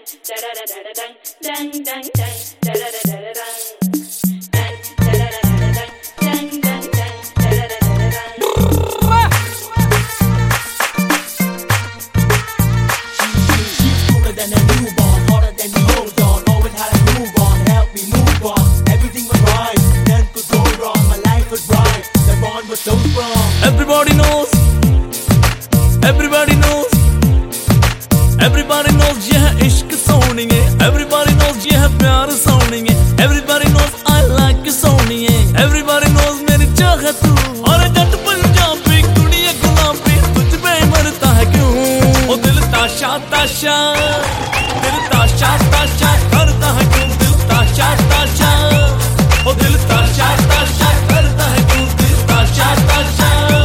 Everybody knows, everybody knows, everybody knows ये है इश्क सोनिए. Everybody knows ये है प्यार सोनिए. Everybody knows I like सोनिए. Everybody knows मेरी चाहत तू. और जट पंजाबी कुड़िए गुलाबी तुझ पे मरता है क्यों? ओ दिल ताशा ताशा, दिल ताशा ताशा करता है क्यों? दिल ताशा ताशा, ओ दिल ताशा ताशा करता है क्यों? दिल ताशा ताशा.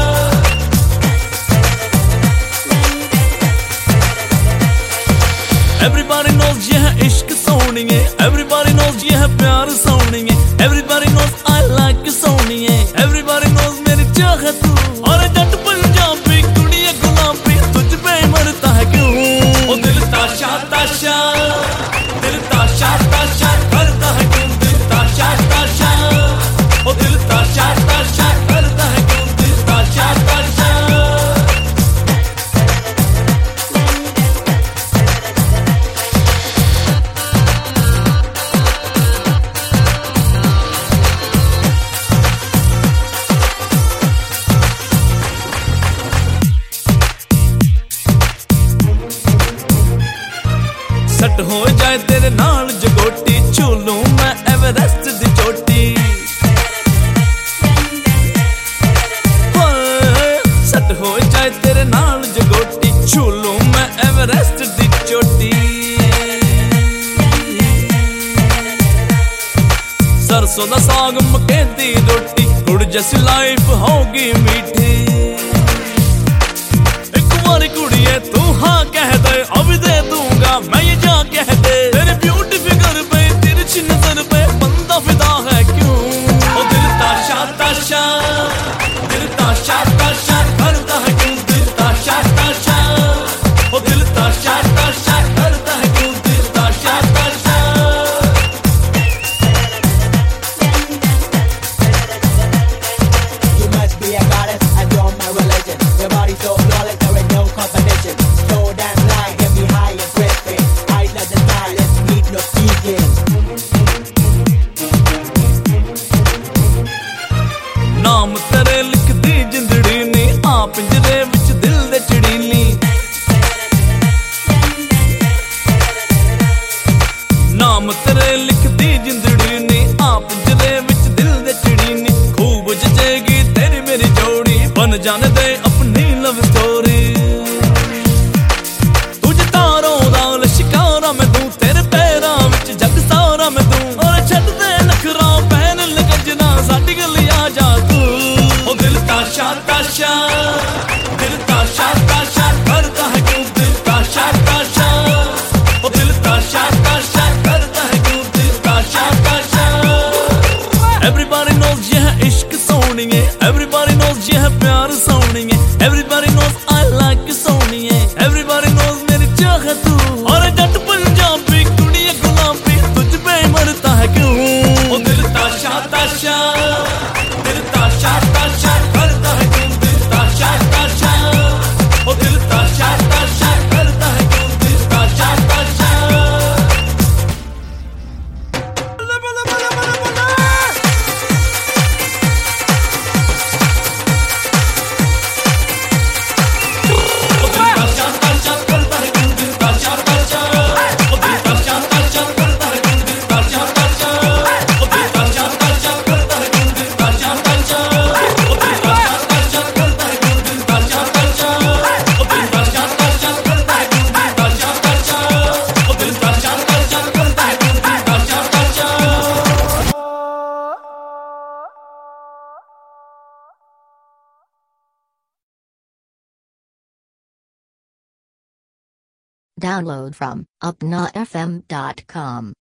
Everybody knows ये है इश्क सोनिए. Everybody knows ये है प्यार सोनिए. Everybody knows I like सोनिए. Everybody knows मेरी चाहत तू. और जट पंजाबी कुड़िए गुलाबी तुझ पे मरता है क्यों? ओ दिल ताशा ताशा, दिल ताशा ताशा करता है क्यों? दिल ताशा ताशा, ओ दिल ताशा ताशा करता है क्यों? दिल ताशा ताशा. सट हो जाए तेरे नाल जगोटी झूलू मैं एवरेस्ट दी चोटी. सट हो जाए तेरे नाल जगोटी झूलू मैं एवरेस्ट दी चोटी. सरसों दा साग मक्के दी रोटी गुड़ जैसी लाइफ होगी मीठी. एक बारी कुड़िए तू हाँ कह दे अब दे दूंगा मैं ये जा कह दे. तेरे ब्यूटी फिगर पे तिरछी नजर पे बंदा फिदा है क्यों? ओ दिल ताशा ताशा, दिल ताशा ताशा करता है क्यों? दिल ताशा ताशा, ओ दिल ताशा ताशा करता है क्यों? दिल ताशा ताशा. You must be a goddess and you're my religion. Your body so flawless, there is no competition. So damn light, get me high and crispy. Eyes like the sky, let's meet no speaking. नाम तेरे लिखदी जिंदड़ी नी आ पिंजरे विच दिल दे चड़ीली. नाम तेरे लिखदी जिंदड़ी नी आ पिंजरे विच दिल दे चड़ीली. खूब जचेगी तेरी मेरी जोड़ी बन जाने दे अपनी लव स्टोरी. तुझ तारों दा शिकारा मैं दूं तेरे पैरां विच जग सारा मैं दूं. और छड्ड दे नखरा पहन लगजना साडी गली आ जा तू. ओ दिल ताशा ताशा, दिल ताशा ताशा करता है क्यों? दिल ताशा ताशा, ओ दिल ताशा ताशा करता है क्यों? दिल ताशा ताशा. Everybody knows ये है इश्क सोनिए. Everybody knows ये है प्यार सोनिए. Everybody knows I like सोनिए. Everybody knows मेरी चाहत तू. और जट पंजाबी कुड़िए गुलाबी तुझ पे मरता है क्यों? ओ दिल ताशा ताशा, दिल ताशा ताशा करता है क्यों? दिल ताशा ताशा, ओ दिल ताशा ताशा करता है क्यों? दिल ताशा ताशा. Download from upnafm.com.